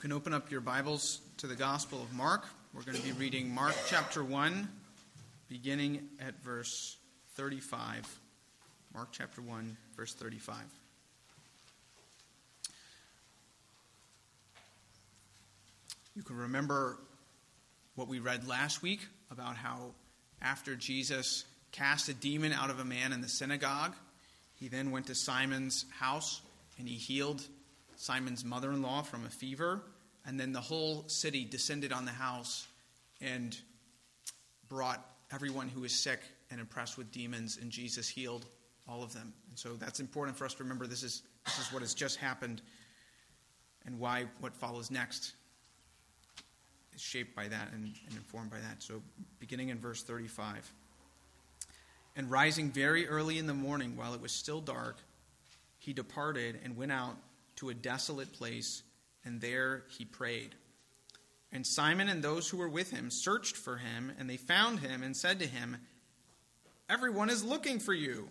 can open up your Bibles to the Gospel of Mark. We're going to be reading Mark chapter 1, beginning at verse 35. Mark chapter 1, verse 35. You can remember what we read last week about how after Jesus cast a demon out of a man in the synagogue, he then went to Simon's house and he healed Simon's mother-in-law from a fever. And then the whole city descended on the house and brought everyone who was sick and oppressed with demons, and Jesus healed all of them. And so that's important for us to remember. This is what has just happened, and why what follows next is shaped by that and informed by that. So beginning in verse 35. And rising very early in the morning, while it was still dark, he departed and went out to a desolate place, and there he prayed. And Simon and those who were with him searched for him, and they found him and said to him, "Everyone is looking for you."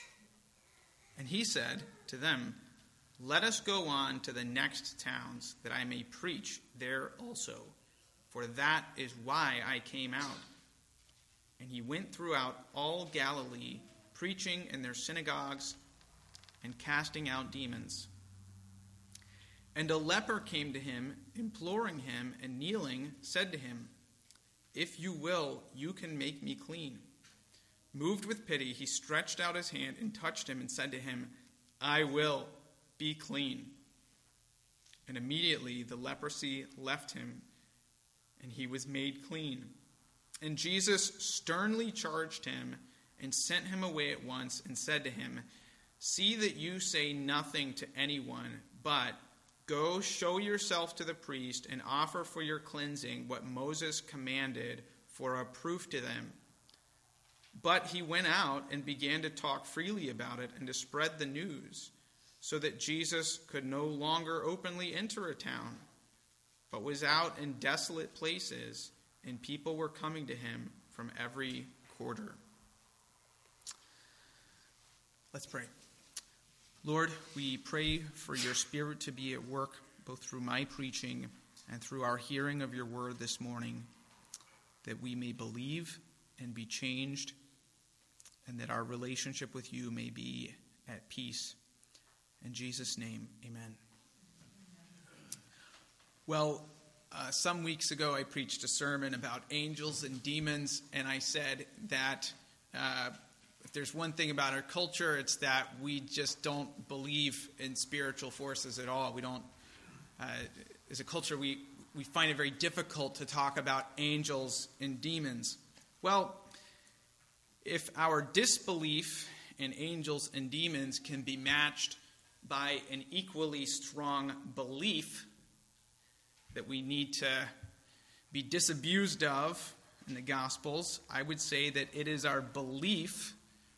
And he said to them, "Let us go on to the next towns, that I may preach there also, for that is why I came out." And he went throughout all Galilee, preaching in their synagogues and casting out demons. And a leper came to him, imploring him, and kneeling, said to him, "If you will, you can make me clean." Moved with pity, he stretched out his hand and touched him and said to him, "I will, be clean." And immediately the leprosy left him, and he was made clean. And Jesus sternly charged him and sent him away at once and said to him, "See that you say nothing to anyone, but go show yourself to the priest and offer for your cleansing what Moses commanded for a proof to them." But he went out and began to talk freely about it and to spread the news, so that Jesus could no longer openly enter a town, but was out in desolate places, and people were coming to him from every quarter. Let's pray. Lord, we pray for your Spirit to be at work, both through my preaching and through our hearing of your word this morning, that we may believe and be changed, and that our relationship with you may be at peace. In Jesus' name, amen. Well, some weeks ago I preached a sermon about angels and demons, and I said that if there's one thing about our culture, it's that we just don't believe in spiritual forces at all. We don't, as a culture, we find it very difficult to talk about angels and demons. Well, if our disbelief in angels and demons can be matched by an equally strong belief that we need to be disabused of in the Gospels, I would say that it is our belief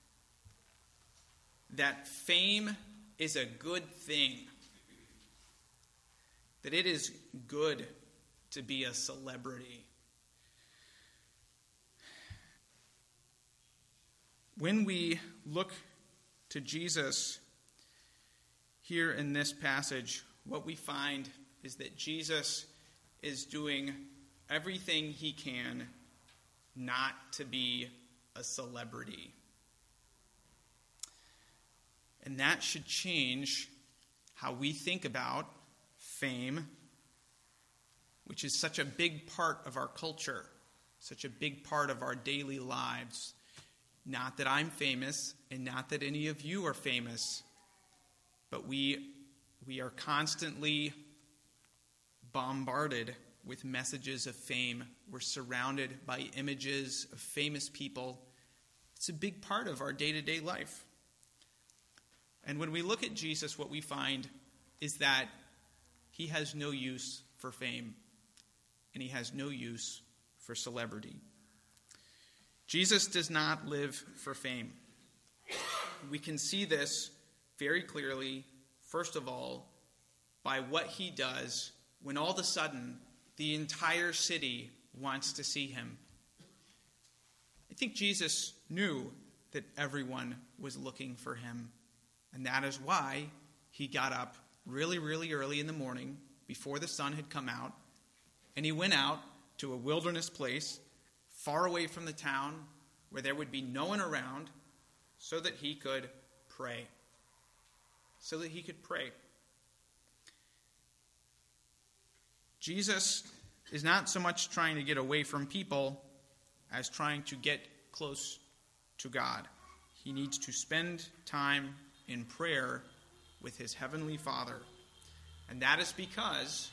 that fame is a good thing, that it is good to be a celebrity. When we look to Jesus here in this passage, what we find is that Jesus is doing everything he can not to be a celebrity. And that should change how we think about fame, which is such a big part of our culture, such a big part of our daily lives. Not that I'm famous, and not that any of you are famous, but we are constantly bombarded with messages of fame. We're surrounded by images of famous people. It's a big part of our day-to-day life. And when we look at Jesus, what we find is that he has no use for fame, and he has no use for celebrity. Jesus does not live for fame. We can see this very clearly, first of all, by what he does when all of a sudden the entire city wants to see him. I think Jesus knew that everyone was looking for him. And that is why he got up really, really early in the morning before the sun had come out, and he went out to a wilderness place far away from the town where there would be no one around so that he could pray. So that he could pray. Jesus is not so much trying to get away from people as trying to get close to God. He needs to spend time in prayer with his heavenly Father. And that is because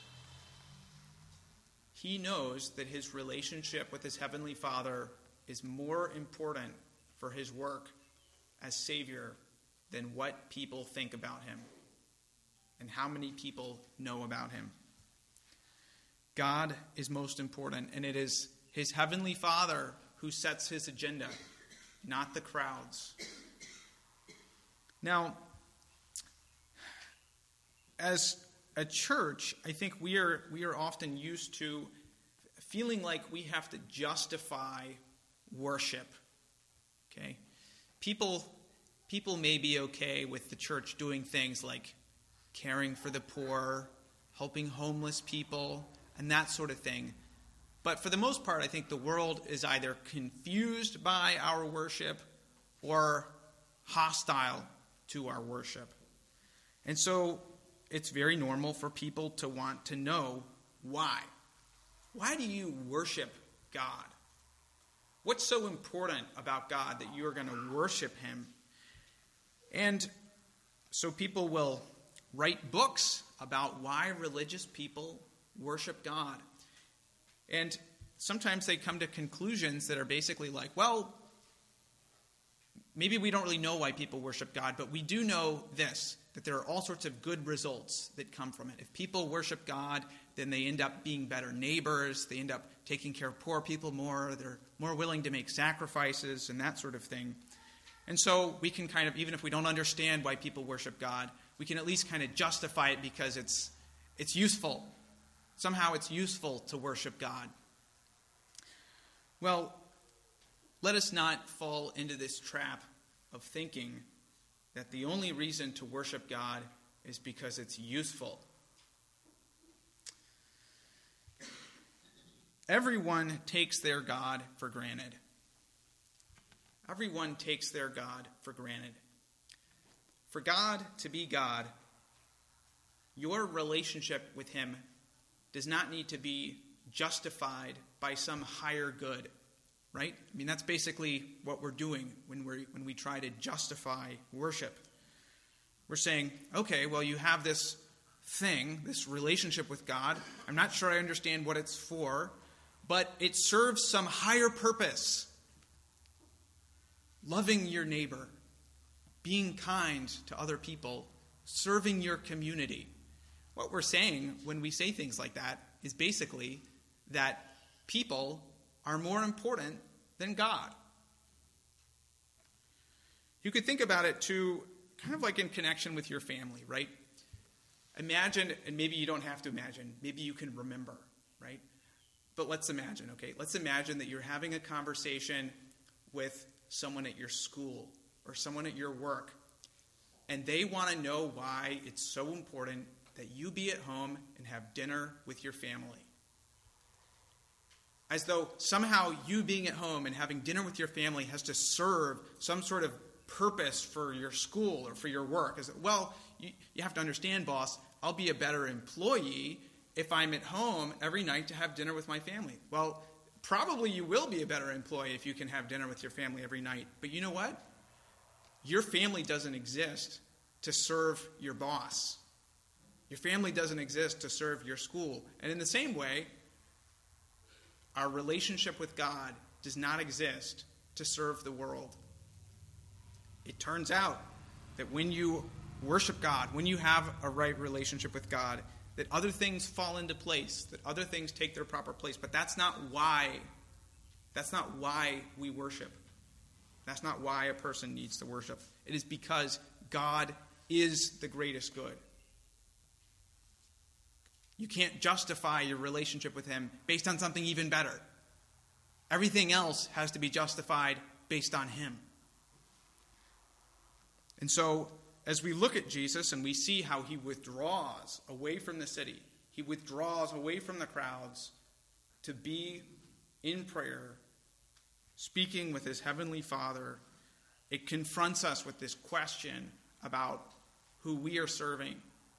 he knows that his relationship with his heavenly Father is more important for his work as Savior than what people think about him and how many people know about him. God is most important, and it is his heavenly Father who sets his agenda, not the crowds. Now, as a church, I think we are often used to feeling like we have to justify worship. Okay? People may be okay with the church doing things like caring for the poor, helping homeless people, and that sort of thing. But for the most part, I think the world is either confused by our worship or hostile to our worship. And so it's very normal for people to want to know why. Why do you worship God? What's so important about God that you are going to worship him? And so people will write books about why religious people worship God. And sometimes they come to conclusions that are basically like, well, maybe we don't really know why people worship God, but we do know this, that there are all sorts of good results that come from it. If people worship God, then they end up being better neighbors, they end up taking care of poor people more, they're more willing to make sacrifices and that sort of thing. And so we can kind of, even if we don't understand why people worship God, we can at least kind of justify it because it's useful. Somehow it's useful to worship God. Well, let us not fall into this trap of thinking that the only reason to worship God is because it's useful. Everyone takes their God for granted. Everyone takes their God for granted. For God to be God, your relationship with him does not need to be justified by some higher good, right? I mean, that's basically what we're doing when we try to justify worship. We're saying, okay, well, you have this thing, this relationship with God. I'm not sure I understand what it's for, but it serves some higher purpose. Loving your neighbor, being kind to other people, serving your community. What we're saying when we say things like that is basically that people are more important than God. You could think about it too, kind of like in connection with your family, right? Imagine, and maybe you don't have to imagine, maybe you can remember, right? But let's imagine, okay? Let's imagine that you're having a conversation with someone at your school or someone at your work, and they want to know why it's so important that you be at home and have dinner with your family. As though somehow you being at home and having dinner with your family has to serve some sort of purpose for your school or for your work. As well, you have to understand, boss, I'll be a better employee if I'm at home every night to have dinner with my family. Well, probably you will be a better employee if you can have dinner with your family every night. But you know what? Your family doesn't exist to serve your boss. Your family doesn't exist to serve your school. And in the same way, our relationship with God does not exist to serve the world. It turns out that when you worship God, when you have a right relationship with God, that other things fall into place, that other things take their proper place. But that's not why we worship. That's not why a person needs to worship. It is because God is the greatest good. You can't justify your relationship with him based on something even better. Everything else has to be justified based on him. And so, as we look at Jesus and we see how he withdraws away from the city, he withdraws away from the crowds to be in prayer, speaking with his heavenly Father. It confronts us with this question about who we are serving.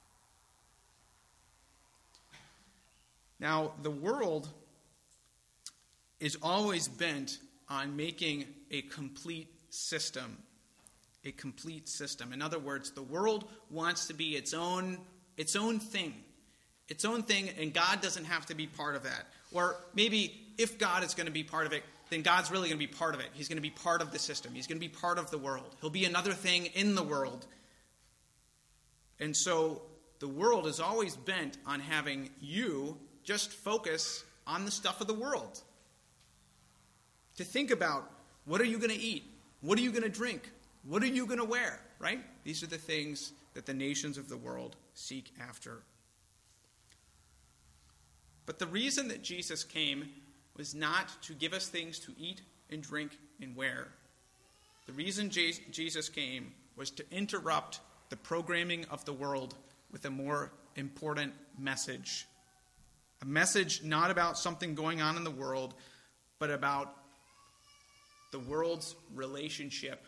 Now, the world is always bent on making a complete system. A complete system. In other words, the world wants to be its own thing. Its own thing, and God doesn't have to be part of that. Or maybe if God is going to be part of it, then God's really going to be part of it. He's going to be part of the system. He's going to be part of the world. He'll be another thing in the world. And so the world is always bent on having you just focus on the stuff of the world. To think about, what are you going to eat? What are you going to drink? What are you going to wear? Right? These are the things that the nations of the world seek after. But the reason that Jesus came was not to give us things to eat and drink and wear. The reason Jesus came was to interrupt the programming of the world with a more important message. A message not about something going on in the world, but about the world's relationship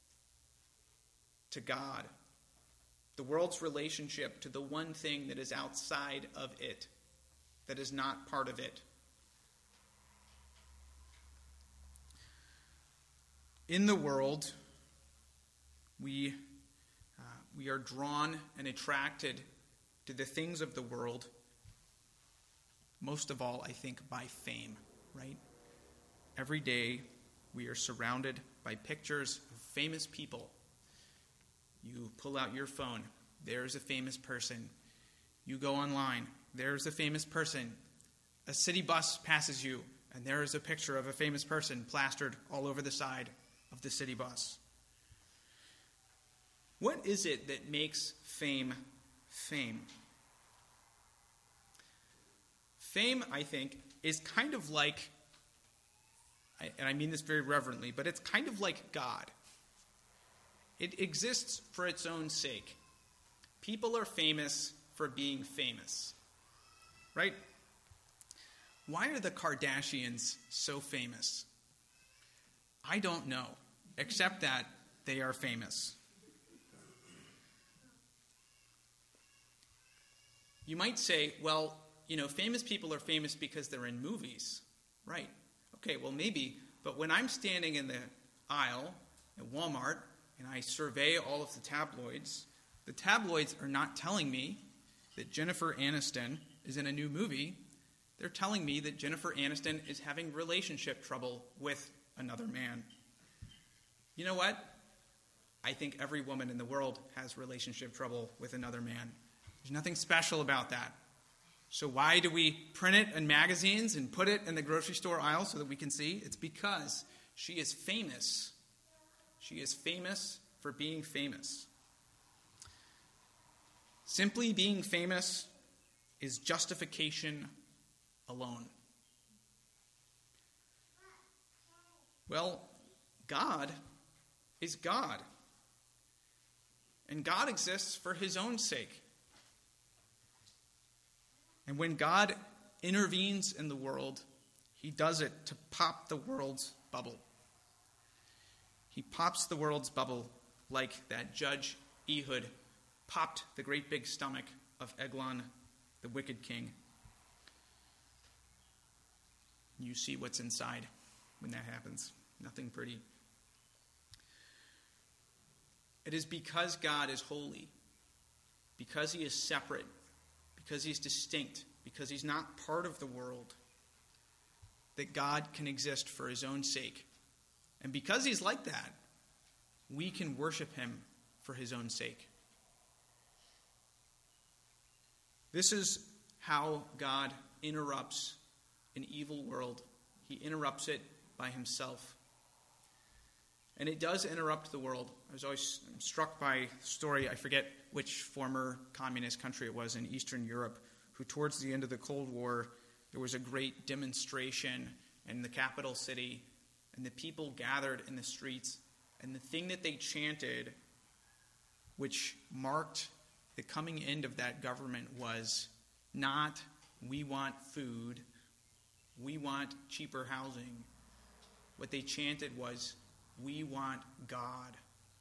to God. The world's relationship to the one thing that is outside of it, that is not part of it. In the world, we are drawn and attracted to the things of the world, most of all, I think, by fame, right? Every day, we are surrounded by pictures of famous people. You pull out your phone, there's a famous person. You go online, there's a famous person. A city bus passes you, and there is a picture of a famous person plastered all over the side of the city bus. What is it that makes fame fame? Fame, I think, is kind of like, and I mean this very reverently, but it's kind of like God. It exists for its own sake. People are famous for being famous, right? Why are the Kardashians so famous? I don't know, except that they are famous. You might say, well, famous people are famous because they're in movies, right? Okay, well, maybe, but when I'm standing in the aisle at Walmart and I survey all of the tabloids are not telling me that Jennifer Aniston is in a new movie. They're telling me that Jennifer Aniston is having relationship trouble with another man. You know what? I think every woman in the world has relationship trouble with another man. There's nothing special about that. So why do we print it in magazines and put it in the grocery store aisle so that we can see? It's because she is famous. She is famous for being famous. Simply being famous is justification alone. Well, God is God. And God exists for his own sake. And when God intervenes in the world, he does it to pop the world's bubble. He pops the world's bubble like that Judge Ehud popped the great big stomach of Eglon, the wicked king. You see what's inside when that happens. Nothing pretty. It is because God is holy, because he is separate, because he's distinct, because he's not part of the world, that God can exist for his own sake. And because he's like that, we can worship him for his own sake. This is how God interrupts an evil world. He interrupts it by himself. And it does interrupt the world. I was always struck by a story, I forget which former communist country it was in Eastern Europe, who towards the end of the Cold War, there was a great demonstration in the capital city, and the people gathered in the streets, and the thing that they chanted, which marked the coming end of that government, was, not we want food, we want cheaper housing. What they chanted was, we want God.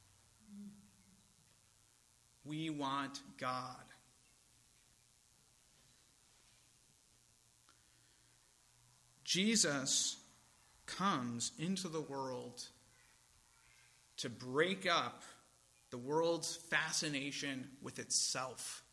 We want God. Jesus comes into the world to break up the world's fascination with itself.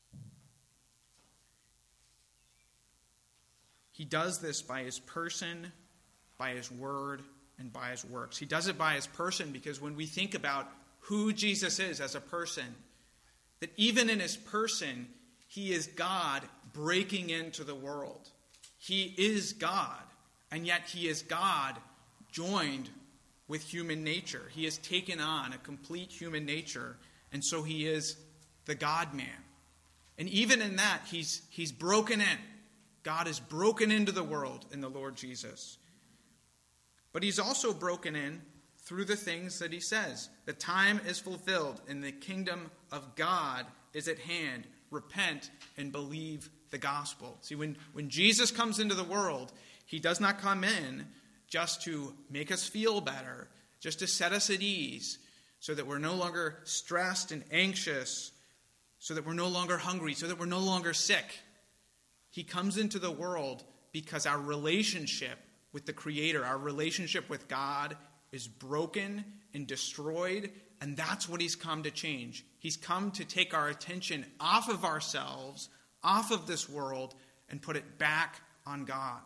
He does this by his person, by his word, and by his works. He does it by his person because when we think about who Jesus is as a person, that even in his person, he is God breaking into the world. He is God, and yet he is God joined with human nature. He has taken on a complete human nature, and so he is the God-man. And even in that, he's broken in. God is broken into the world in the Lord Jesus. But he's also broken in through the things that he says. The time is fulfilled, and the kingdom of God is at hand. Repent and believe the gospel. See, when Jesus comes into the world, he does not come in just to make us feel better, just to set us at ease, so that we're no longer stressed and anxious, so that we're no longer hungry, so that we're no longer sick. He comes into the world because our relationship with the Creator, our relationship with God, is broken and destroyed, and that's what he's come to change. He's come to take our attention off of ourselves, off of this world, and put it back on God.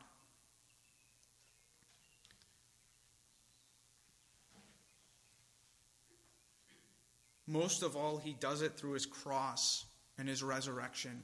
Most of all, he does it through his cross and his resurrection.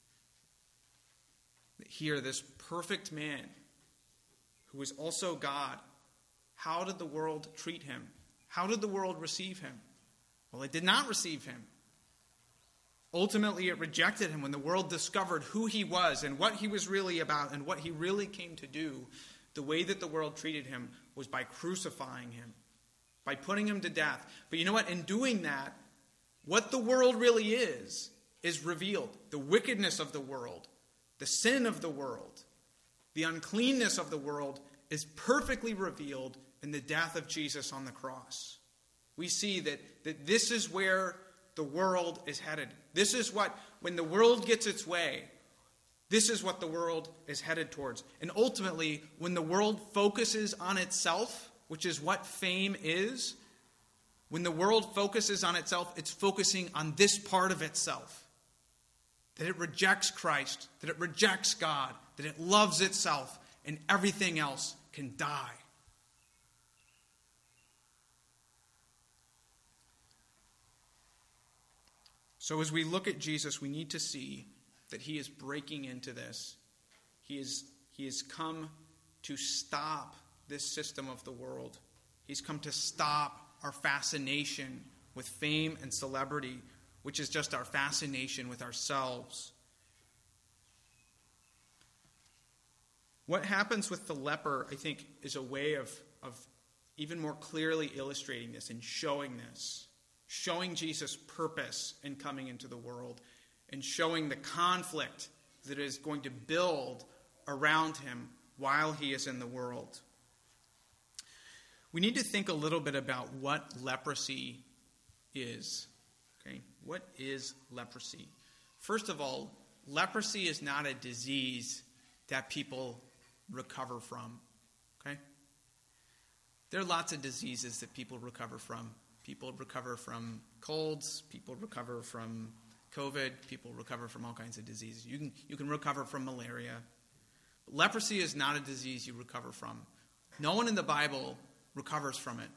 Here, this perfect man, who is also God, how did the world treat him? How did the world receive him? Well, it did not receive him. Ultimately, it rejected him when the world discovered who he was and what he was really about and what he really came to do. The way that the world treated him was by crucifying him, by putting him to death. But you know what? In doing that, what the world really is revealed. The wickedness of the world, the sin of the world, the uncleanness of the world is perfectly revealed in the death of Jesus on the cross. We see that this is where the world is headed. This is what, when the world gets its way, this is what the world is headed towards. And ultimately, when the world focuses on itself, which is what fame is, when the world focuses on itself, it's focusing on this part of itself. That it rejects Christ, that it rejects God, that it loves itself, and everything else can die. So as we look at Jesus, we need to see that he is breaking into this. He has come to stop this system of the world. He's come to stop our fascination with fame and celebrity, which is just our fascination with ourselves. What happens with the leper, I think, is a way of even more clearly illustrating this and showing this. Showing Jesus' purpose in coming into the world and showing the conflict that is going to build around him while he is in the world. We need to think a little bit about what leprosy is. Okay? What is leprosy? First of all, leprosy is not a disease that people recover from. Okay? There are lots of diseases that people recover from. People recover from colds. People recover from COVID. People recover from all kinds of diseases. You can recover from malaria. But leprosy is not a disease you recover from. No one in the Bible recovers from it.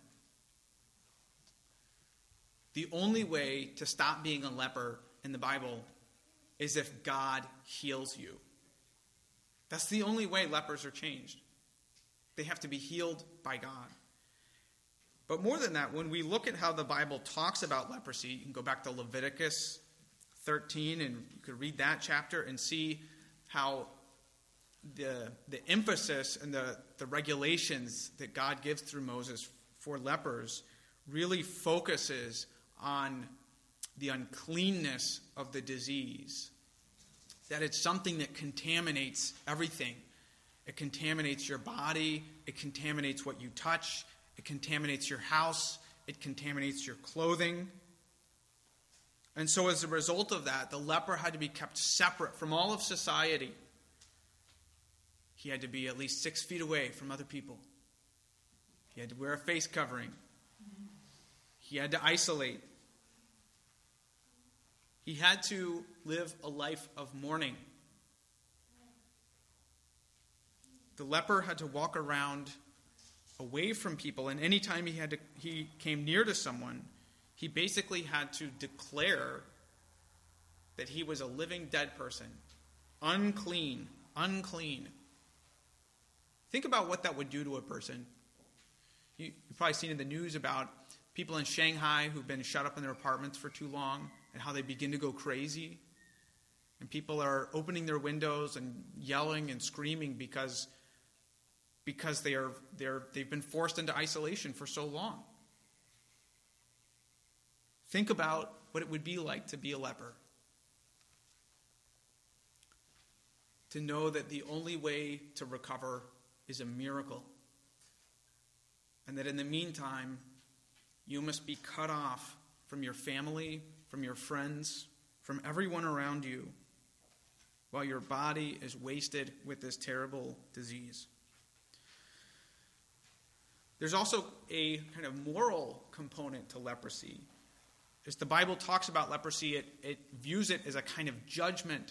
The only way to stop being a leper in the Bible is if God heals you. That's the only way lepers are changed. They have to be healed by God. But more than that, when we look at how the Bible talks about leprosy, you can go back to Leviticus 13 and you could read that chapter and see how the emphasis and the regulations that God gives through Moses for lepers really focuses on the uncleanness of the disease. that it's something that contaminates everything. It contaminates your body. It contaminates what you touch. It contaminates your house. It contaminates your clothing. And so as a result of that, the leper had to be kept separate from all of society. He had to be at least 6 feet away from other people. He had to wear a face covering. He had to isolate. He had to live a life of mourning. The leper had to walk around away from people, and anytime he came near to someone, he basically had to declare that he was a living dead person. Unclean, unclean. Think about what that would do to a person. You've probably seen in the news about people in Shanghai who've been shut up in their apartments for too long and how they begin to go crazy. And people are opening their windows and yelling and screaming because they've been forced into isolation for so long. Think about what it would be like to be a leper. To know that the only way to recover is a miracle. And that in the meantime, you must be cut off from your family, from your friends, from everyone around you, while your body is wasted with this terrible disease. There's also a kind of moral component to leprosy. As the Bible talks about leprosy, it views it as a kind of judgment.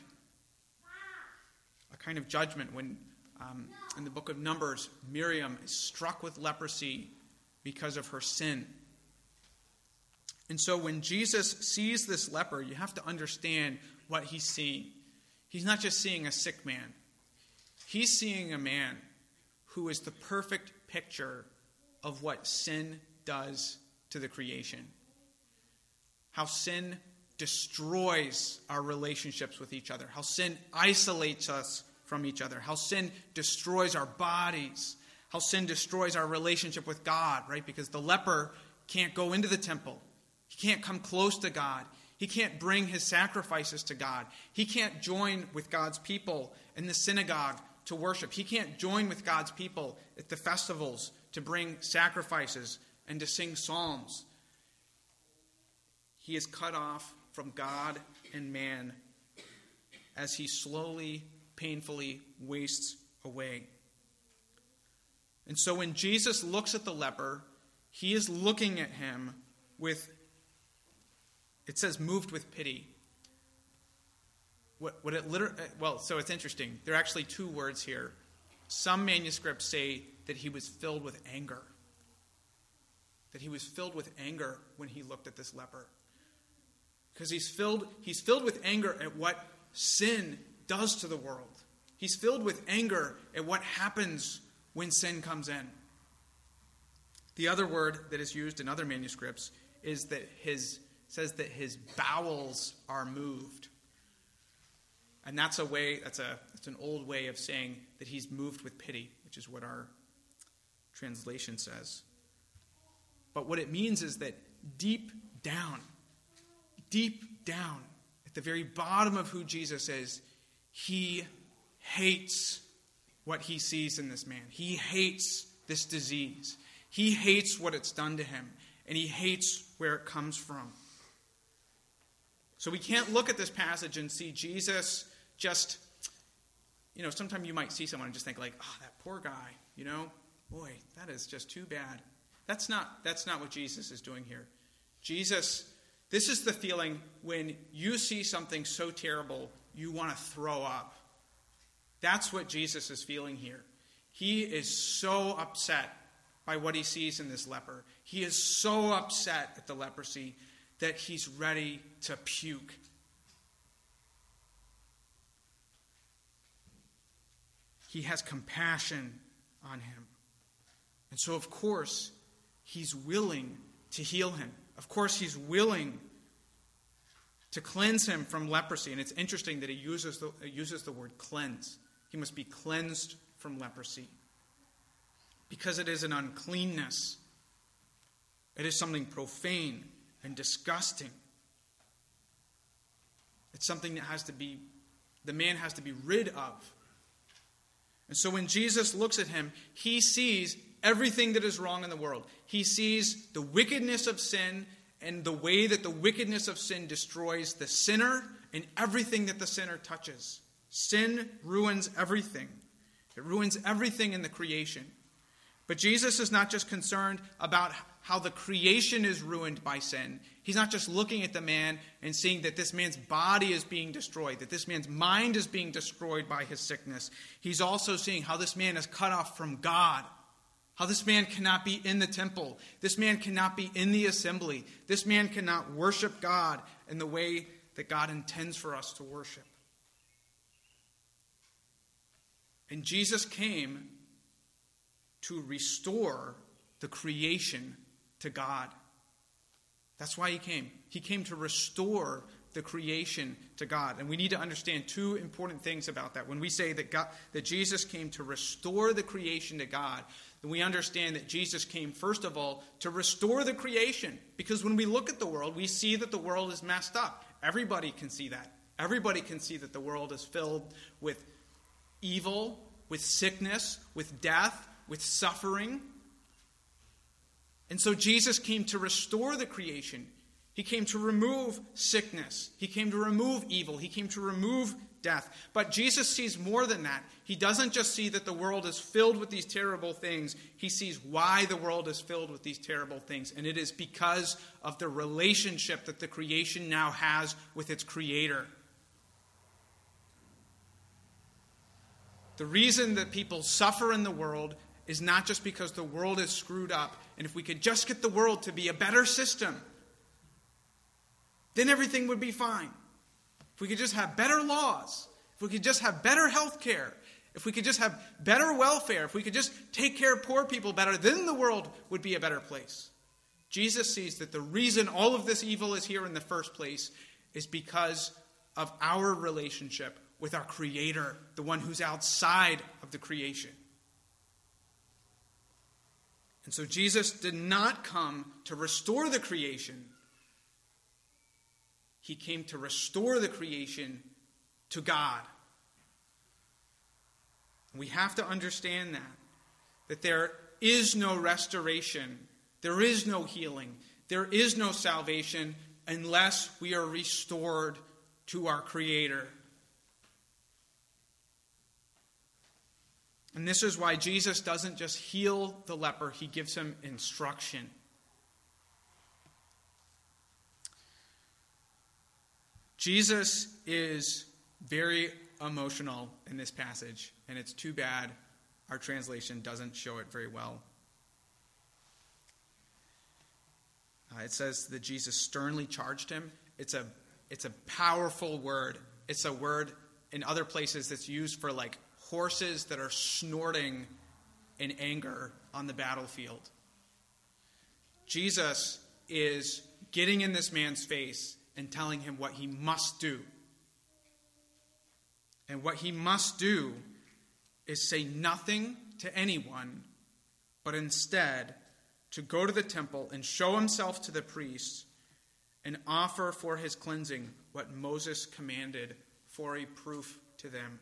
A kind of judgment. When in the book of Numbers, Miriam is struck with leprosy because of her sin. And so when Jesus sees this leper, you have to understand what he's seeing. He's not just seeing a sick man. He's seeing a man who is the perfect picture of what sin does to the creation. How sin destroys our relationships with each other. How sin isolates us from each other. How sin destroys our bodies. How sin destroys our relationship with God, right? Because the leper can't go into the temple. He can't come close to God. He can't bring his sacrifices to God. He can't join with God's people in the synagogue to worship. He can't join with God's people at the festivals to bring sacrifices and to sing psalms. He is cut off from God and man as he slowly, painfully wastes away. And so when Jesus looks at the leper, he is looking at him with, it says, moved with pity. So it's interesting. There are actually 2 words here. Some manuscripts say that he was filled with anger. That he was filled with anger when he looked at this leper. Because he's filled with anger at what sin does to the world. He's filled with anger at what happens when sin comes in. The other word that is used in other manuscripts is that says that his bowels are moved. And that's an old way of saying that he's moved with pity, which is what our translation says. But what it means is that deep down, at the very bottom of who Jesus is, he hates what he sees in this man. He hates this disease. He hates what it's done to him. And he hates where it comes from. So we can't look at this passage and see Jesus just, sometimes you might see someone and just think like, oh, that poor guy, boy, that is just too bad. That's not what Jesus is doing here. This is the feeling when you see something so terrible, you want to throw up. That's what Jesus is feeling here. He is so upset by what he sees in this leper. He is so upset at the leprosy that he's ready to puke. He has compassion on him. And so, of course, he's willing to heal him. Of course, he's willing to cleanse him from leprosy. And it's interesting that he uses the word cleanse. He must be cleansed from leprosy. Because it is an uncleanness. It is something profane and disgusting. It's something that has to be the man has to be rid of. And so when Jesus looks at him, he sees everything that is wrong in the world. He sees the wickedness of sin and the way that the wickedness of sin destroys the sinner and everything that the sinner touches. Sin ruins everything. It ruins everything in the creation. But Jesus is not just concerned about how the creation is ruined by sin. He's not just looking at the man and seeing that this man's body is being destroyed, that this man's mind is being destroyed by his sickness. He's also seeing how this man is cut off from God, how this man cannot be in the temple. This man cannot be in the assembly. This man cannot worship God in the way that God intends for us to worship. And Jesus came to restore the creation to God. That's why he came. He came to restore the creation to God. And we need to understand two important things about that. When we say that Jesus came to restore the creation to God, then we understand that Jesus came, first of all, to restore the creation. Because when we look at the world, we see that the world is messed up. Everybody can see that. Everybody can see that the world is filled with evil, with sickness, with death, with suffering. And so Jesus came to restore the creation. He came to remove sickness. He came to remove evil. He came to remove death. But Jesus sees more than that. He doesn't just see that the world is filled with these terrible things. He sees why the world is filled with these terrible things. And it is because of the relationship that the creation now has with its creator. The reason that people suffer in the world is not just because the world is screwed up. And if we could just get the world to be a better system, then everything would be fine. If we could just have better laws, if we could just have better health care, if we could just have better welfare, if we could just take care of poor people better, then the world would be a better place. Jesus sees that the reason all of this evil is here in the first place is because of our relationship with our Creator, the one who's outside of the creation. And so Jesus did not come to restore the creation. He came to restore the creation to God. We have to understand that there is no restoration, there is no healing, there is no salvation unless we are restored to our Creator. And this is why Jesus doesn't just heal the leper, he gives him instruction. Jesus is very emotional in this passage, and it's too bad our translation doesn't show it very well. It says that Jesus sternly charged him. It's a powerful word. It's a word in other places that's used for like horses that are snorting in anger on the battlefield. Jesus is getting in this man's face and telling him what he must do. And what he must do is say nothing to anyone, but instead to go to the temple and show himself to the priests and offer for his cleansing what Moses commanded for a proof to them.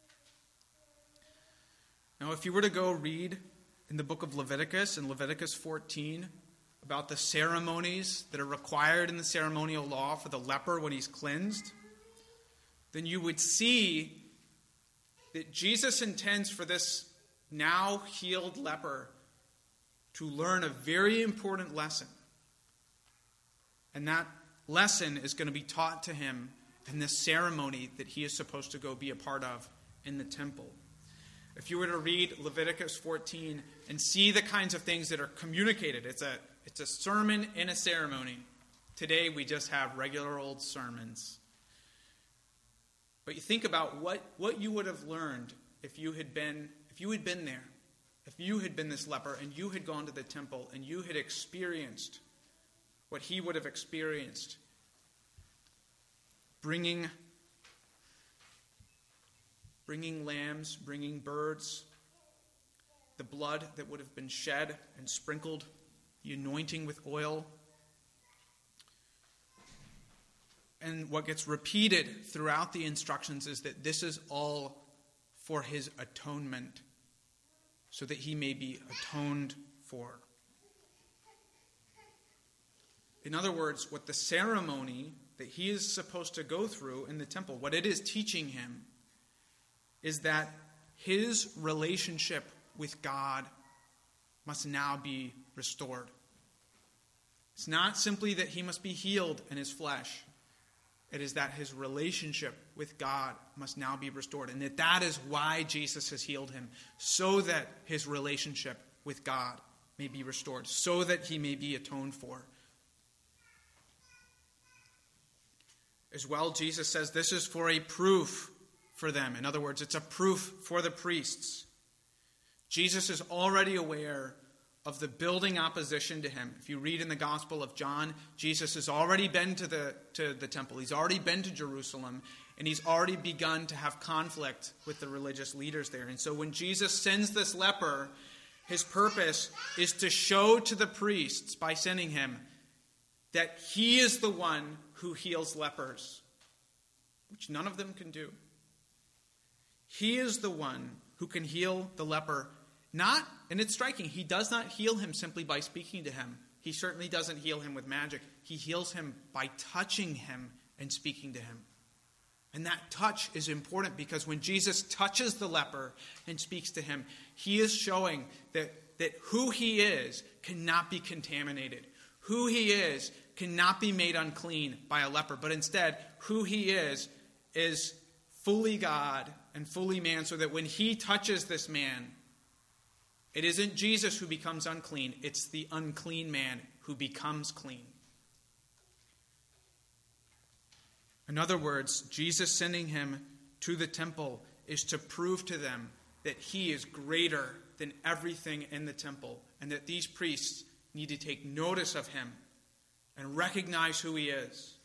Now, if you were to go read in the book of Leviticus, in Leviticus 14, about the ceremonies that are required in the ceremonial law for the leper when he's cleansed, then you would see that Jesus intends for this now healed leper to learn a very important lesson. And that lesson is going to be taught to him in this ceremony that he is supposed to go be a part of in the temple. If you were to read Leviticus 14 and see the kinds of things that are communicated, it's a sermon in a ceremony. Today we just have regular old sermons. But you think about what you would have learned if you had been there, if you had been this leper and you had gone to the temple and you had experienced what he would have experienced, bringing lambs, bringing birds, the blood that would have been shed and sprinkled, the anointing with oil. And what gets repeated throughout the instructions is that this is all for his atonement, so that he may be atoned for. In other words, what the ceremony that he is supposed to go through in the temple, what it is teaching him, is that his relationship with God must now be restored. It's not simply that he must be healed in his flesh. It is that his relationship with God must now be restored. And that is why Jesus has healed him, so that his relationship with God may be restored, so that he may be atoned for. As well, Jesus says this is for a proof for them. In other words, it's a proof for the priests. Jesus is already aware of the building opposition to him. If you read in the Gospel of John, Jesus has already been to the temple. He's already been to Jerusalem, and he's already begun to have conflict with the religious leaders there. And so when Jesus sends this leper, his purpose is to show to the priests, by sending him, that he is the one who heals lepers, which none of them can do. He is the one who can heal the leper. And it's striking, he does not heal him simply by speaking to him. He certainly doesn't heal him with magic. He heals him by touching him and speaking to him. And that touch is important, because when Jesus touches the leper and speaks to him, he is showing that who he is cannot be contaminated. Who he is cannot be made unclean by a leper, but instead, who he is fully God and fully man, so that when he touches this man, it isn't Jesus who becomes unclean, it's the unclean man who becomes clean. In other words, Jesus sending him to the temple is to prove to them that he is greater than everything in the temple, and that these priests need to take notice of him and recognize who he is.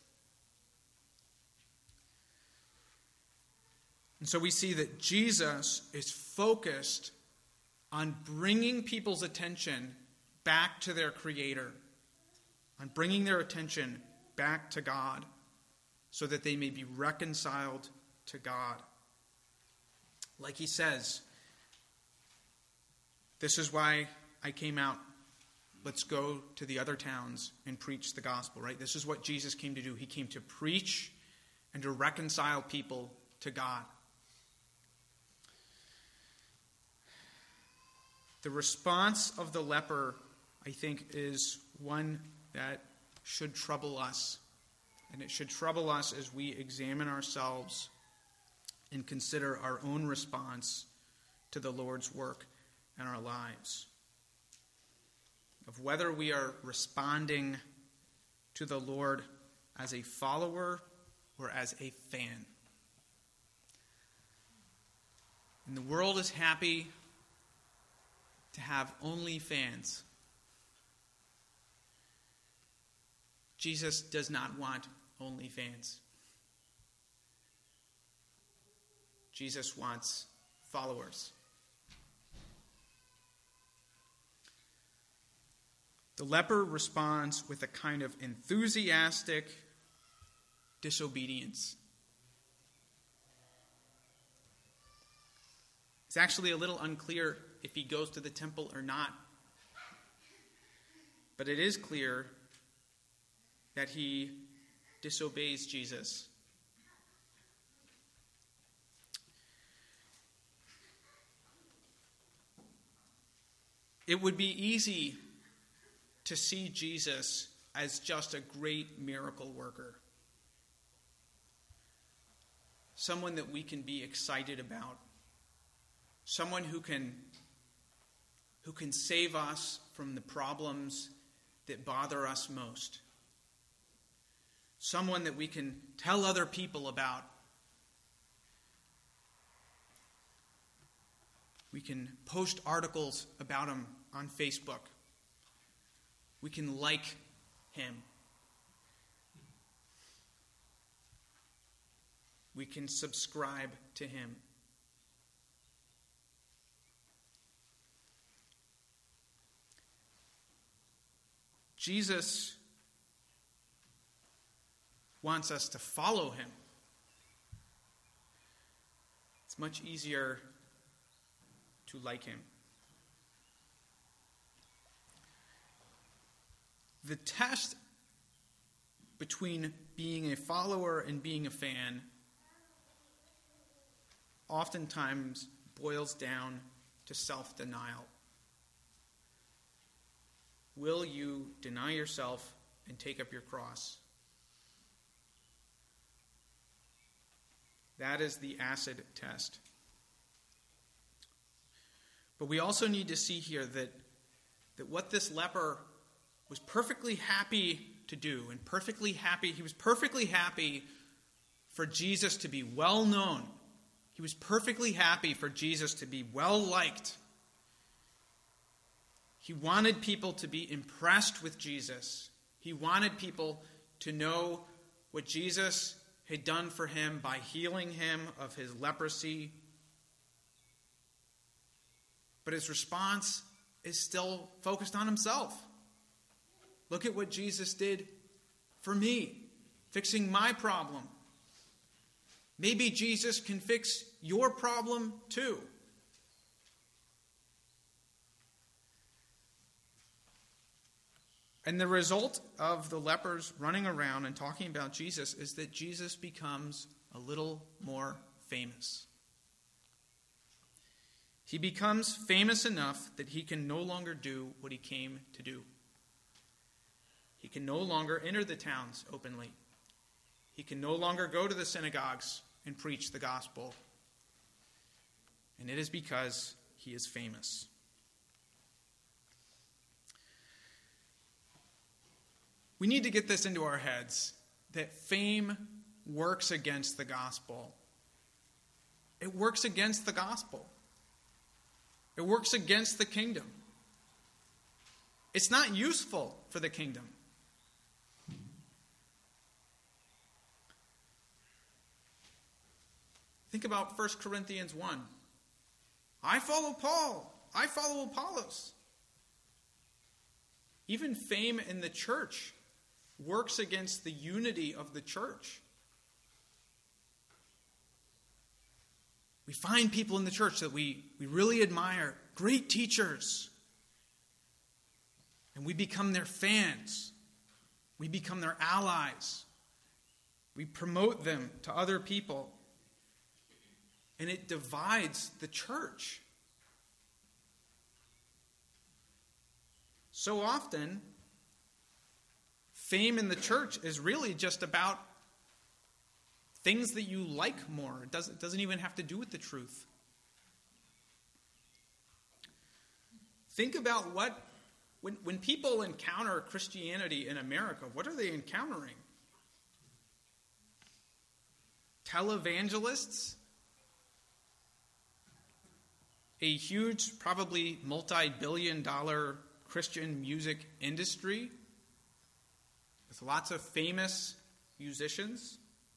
And so we see that Jesus is focused on bringing people's attention back to their Creator, on bringing their attention back to God, so that they may be reconciled to God. Like he says, this is why I came out. Let's go to the other towns and preach the gospel, right? This is what Jesus came to do. He came to preach and to reconcile people to God. The response of the leper, I think, is one that should trouble us. And it should trouble us as we examine ourselves and consider our own response to the Lord's work in our lives. Of whether we are responding to the Lord as a follower or as a fan. And the world is happy to have only fans. Jesus does not want only fans. Jesus wants followers. The leper responds with a kind of enthusiastic disobedience. It's actually a little unclear if he goes to the temple or not. But it is clear that he disobeys Jesus. It would be easy to see Jesus as just a great miracle worker. Someone that we can be excited about. Someone who can save us from the problems that bother us most. Someone that we can tell other people about. We can post articles about him on Facebook. We can like him. We can subscribe to him. Jesus wants us to follow him. It's much easier to like him. The test between being a follower and being a fan oftentimes boils down to self-denial. Will you deny yourself and take up your cross? That is the acid test. But we also need to see here that what this leper was perfectly happy to do, and he was perfectly happy for Jesus to be well known. He was perfectly happy for Jesus to be well liked. He wanted people to be impressed with Jesus. He wanted people to know what Jesus had done for him by healing him of his leprosy. But his response is still focused on himself. Look at what Jesus did for me, fixing my problem. Maybe Jesus can fix your problem too. And the result of the lepers running around and talking about Jesus is that Jesus becomes a little more famous. He becomes famous enough that he can no longer do what he came to do. He can no longer enter the towns openly. He can no longer go to the synagogues and preach the gospel. And it is because he is famous. We need to get this into our heads, that fame works against the gospel. It works against the gospel. It works against the kingdom. It's not useful for the kingdom. Think about 1 Corinthians 1. I follow Paul. I follow Apollos. Even fame in the church works against the unity of the church. We find people in the church that we really admire, great teachers, and we become their fans. We become their allies. We promote them to other people. And it divides the church. So often, fame in the church is really just about things that you like more. It doesn't even have to do with the truth. Think about when people encounter Christianity in America, what are they encountering? Televangelists? A huge, probably multi-billion-dollar Christian music industry with lots of famous musicians.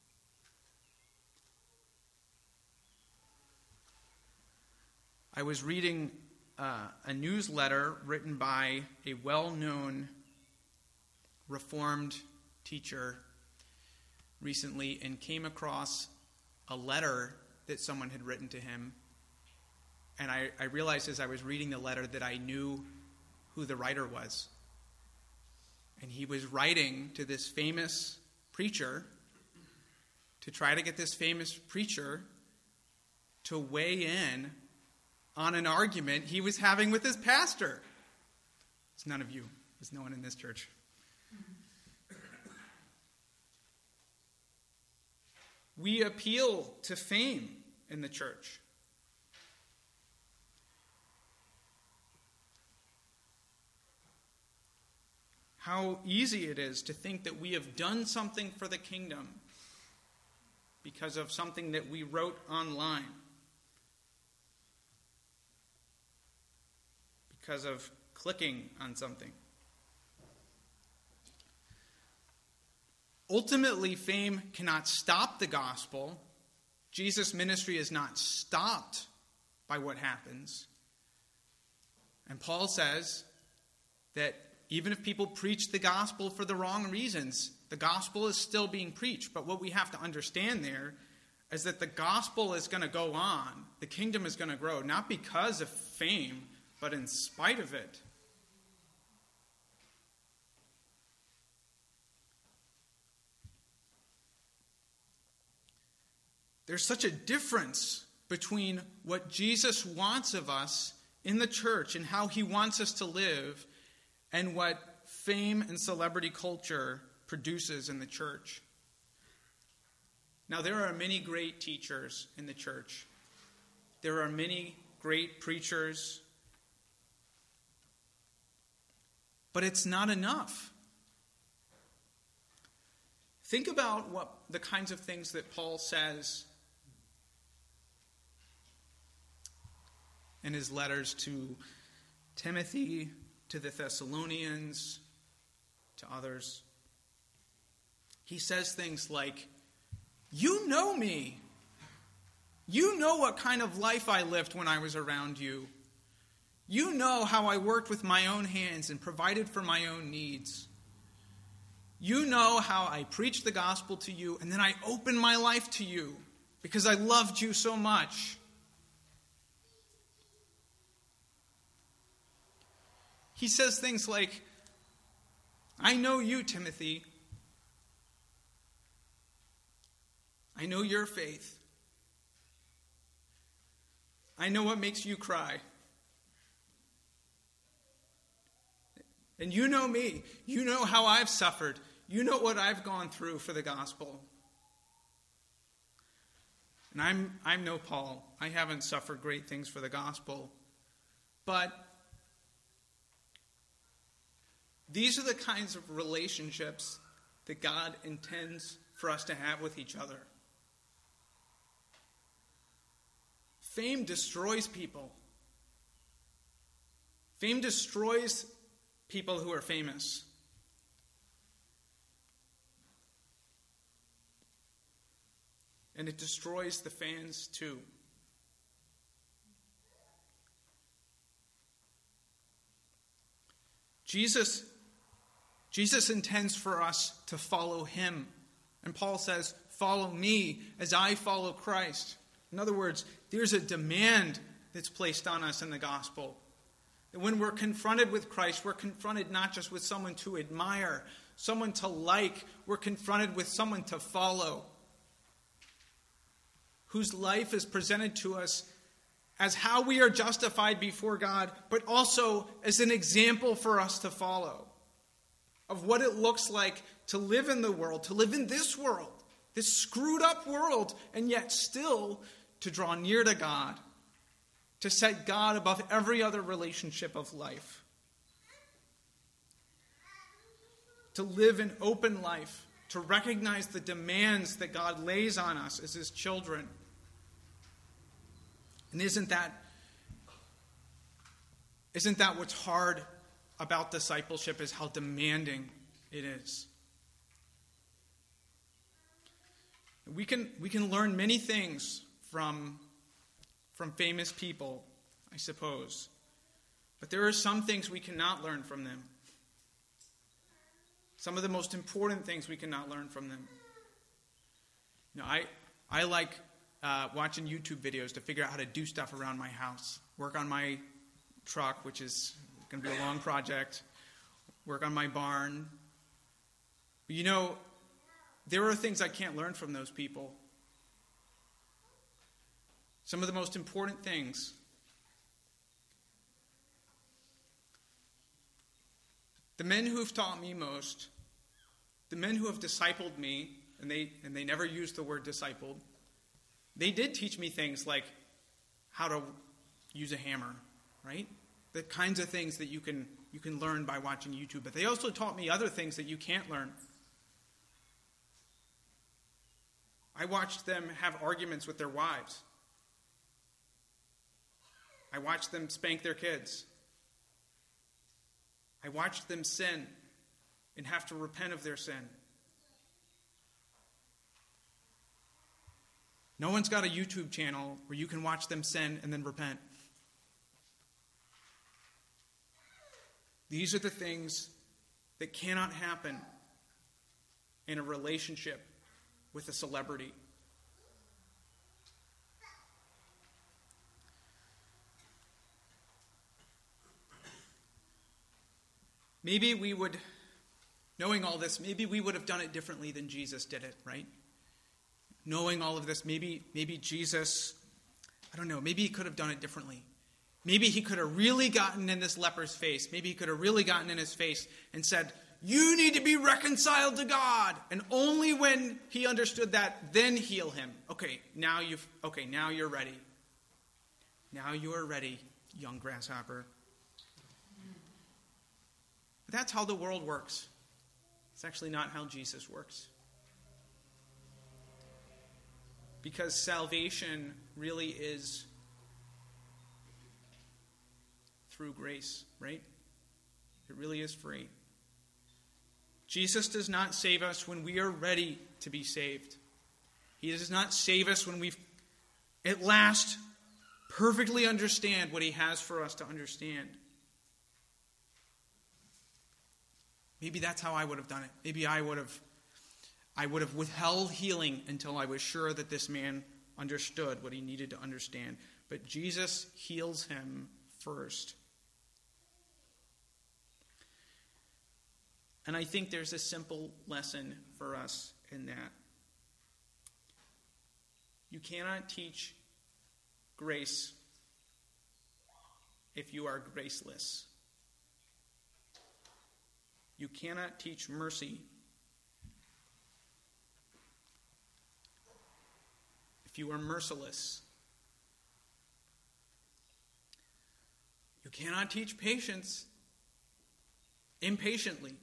I was reading a newsletter written by a well-known Reformed teacher recently and came across a letter that someone had written to him. And I realized as I was reading the letter that I knew who the writer was. And he was writing to this famous preacher to try to get this famous preacher to weigh in on an argument he was having with his pastor. It's none of you. There's no one in this church. We appeal to fame in the church. How easy it is to think that we have done something for the kingdom because of something that we wrote online, because of clicking on something. Ultimately, fame cannot stop the gospel. Jesus' ministry is not stopped by what happens. And Paul says that even if people preach the gospel for the wrong reasons, the gospel is still being preached. But what we have to understand there is that the gospel is going to go on. The kingdom is going to grow, not because of fame, but in spite of it. There's such a difference between what Jesus wants of us in the church and how he wants us to live and what fame and celebrity culture produces in the church. Now, there are many great teachers in the church. There are many great preachers. But it's not enough. Think about what the kinds of things that Paul says in his letters to Timothy, to the Thessalonians, to others. He says things like, "You know me. You know what kind of life I lived when I was around you. You know how I worked with my own hands and provided for my own needs. You know how I preached the gospel to you and then I opened my life to you because I loved you so much." He says things like, "I know you, Timothy. I know your faith. I know what makes you cry. And you know me. You know how I've suffered. You know what I've gone through for the gospel." And I'm no Paul. I haven't suffered great things for the gospel. But these are the kinds of relationships that God intends for us to have with each other. Fame destroys people. Fame destroys people who are famous. And it destroys the fans too. Jesus intends for us to follow him. And Paul says, "Follow me as I follow Christ." In other words, there's a demand that's placed on us in the gospel. And when we're confronted with Christ, we're confronted not just with someone to admire, someone to like. We're confronted with someone to follow, whose life is presented to us as how we are justified before God, but also as an example for us to follow of what it looks like to live in the world, to live in this world, this screwed up world, and yet still to draw near to God, to set God above every other relationship of life, to live an open life, to recognize the demands that God lays on us as his children. And isn't that what's hard about discipleship, is how demanding it is? We can learn many things from famous people, I suppose. But there are some things we cannot learn from them. Some of the most important things we cannot learn from them. I like watching YouTube videos to figure out how to do stuff around my house. Work on my truck, which is going to be a long project. Work on my barn. But there are things I can't learn from those people. Some of the most important things. The men who have taught me most, the men who have discipled me, and they never used the word discipled, they did teach me things like how to use a hammer, right? The kinds of things that you can learn by watching YouTube. But they also taught me other things that you can't learn. I watched them have arguments with their wives. I watched them spank their kids. I watched them sin and have to repent of their sin. No one's got a YouTube channel where you can watch them sin and then repent. These are the things that cannot happen in a relationship with a celebrity. Maybe we would, knowing all this, maybe we would have done it differently than Jesus did it, right? Knowing all of this, maybe Jesus, I don't know, maybe he could have done it differently. Maybe he could have really gotten in this leper's face. Maybe he could have really gotten in his face and said, "You need to be reconciled to God." And only when he understood that, then heal him. Okay, now you're ready. Now you are ready, young grasshopper. But that's how the world works. It's actually not how Jesus works. Because salvation really is through grace, right? It really is free. Jesus does not save us when we are ready to be saved. He does not save us when we at last perfectly understand what he has for us to understand. Maybe that's how I would have done it. Maybe I would have withheld healing until I was sure that this man understood what he needed to understand. But Jesus heals him first. And I think there's a simple lesson for us in that. You cannot teach grace if you are graceless. You cannot teach mercy if you are merciless. You cannot teach patience impatiently.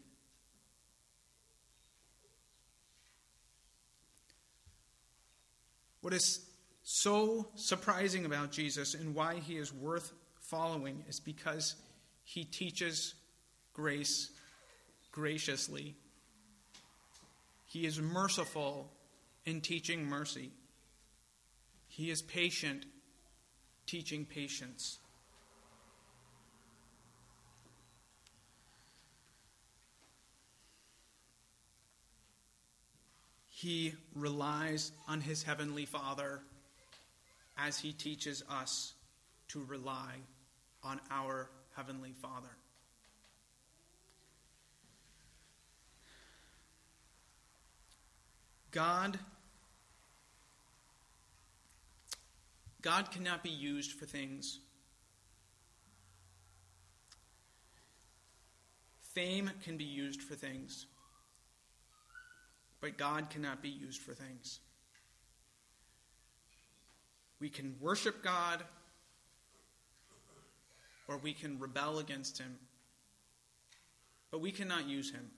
What is so surprising about Jesus and why he is worth following is because he teaches grace graciously. He is merciful in teaching mercy. He is patient, teaching patience. He relies on his heavenly Father as he teaches us to rely on our heavenly Father. God cannot be used for things. Fame can be used for things, but God cannot be used for things. We can worship God, or we can rebel against him, but we cannot use him.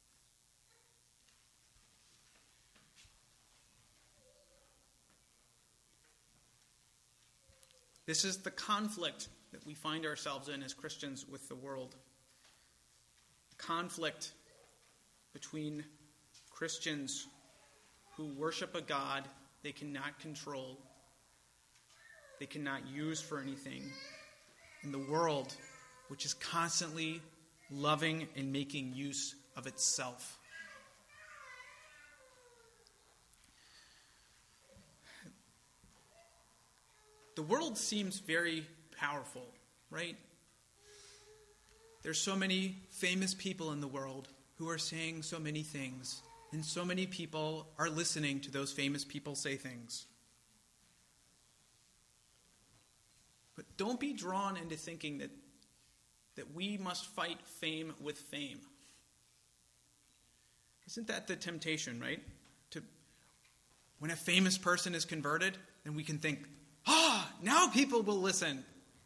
This is the conflict that we find ourselves in as Christians with the world. Conflict between Christians who worship a God they cannot control, they cannot use for anything, and the world which is constantly loving and making use of itself. The world seems very powerful, right? There's so many famous people in the world who are saying so many things, and so many people are listening to those famous people say things. But don't be drawn into thinking that we must fight fame with fame. Isn't that the temptation, right? When a famous person is converted, then we can think, now people will listen.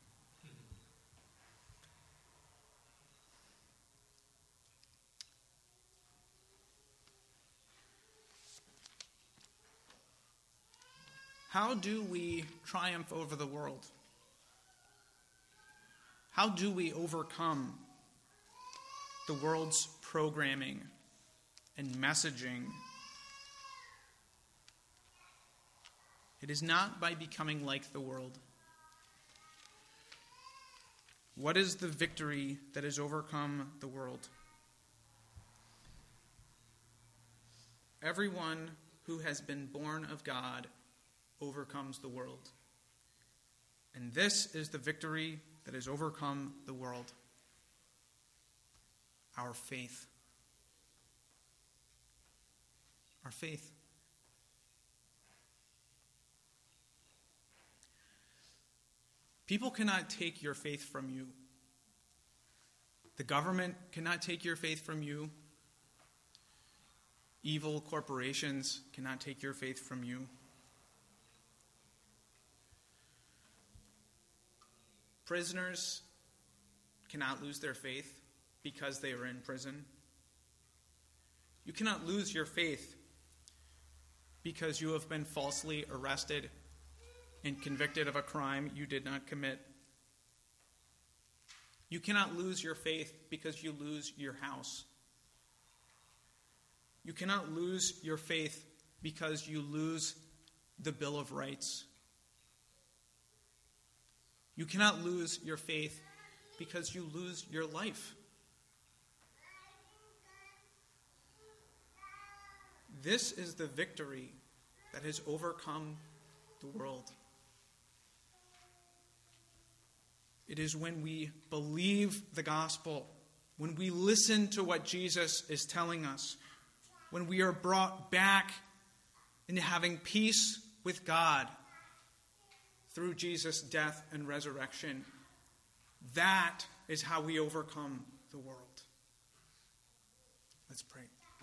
How do we triumph over the world? How do we overcome the world's programming and messaging? It is not by becoming like the world. What is the victory that has overcome the world? Everyone who has been born of God overcomes the world. And this is the victory that has overcome the world: our faith. Our faith. People cannot take your faith from you. The government cannot take your faith from you. Evil corporations cannot take your faith from you. Prisoners cannot lose their faith because they are in prison. You cannot lose your faith because you have been falsely arrested and convicted of a crime you did not commit. You cannot lose your faith because you lose your house. You cannot lose your faith because you lose the Bill of Rights. You cannot lose your faith because you lose your life. This is the victory that has overcome the world. It is when we believe the gospel, when we listen to what Jesus is telling us, when we are brought back into having peace with God through Jesus' death and resurrection. That is how we overcome the world. Let's pray.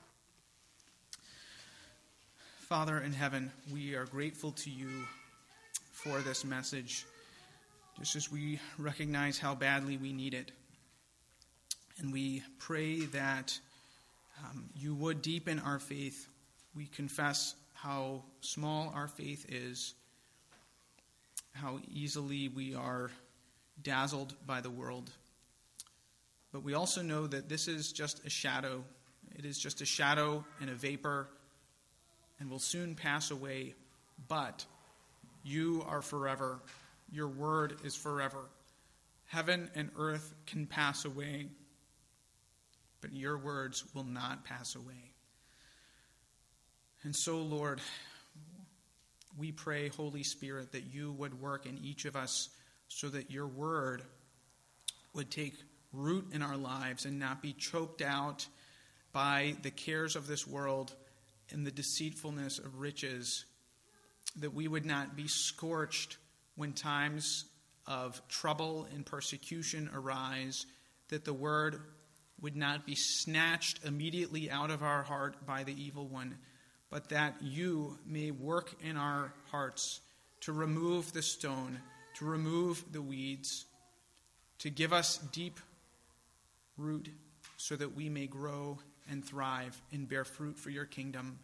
Father in heaven, we are grateful to you for this message, just as we recognize how badly we need it. And we pray that you would deepen our faith. We confess how small our faith is, how easily we are dazzled by the world. But we also know that this is just a shadow. It is just a shadow and a vapor, and will soon pass away. But you are forever. Your word is forever. Heaven and earth can pass away, but your words will not pass away. And so, Lord, we pray, Holy Spirit, that you would work in each of us so that your word would take root in our lives and not be choked out by the cares of this world and the deceitfulness of riches, that we would not be scorched when times of trouble and persecution arise, that the word would not be snatched immediately out of our heart by the evil one, but that you may work in our hearts to remove the stone, to remove the weeds, to give us deep root so that we may grow and thrive and bear fruit for your kingdom,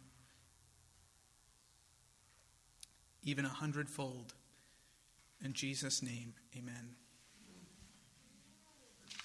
even 100-fold. In Jesus' name, amen.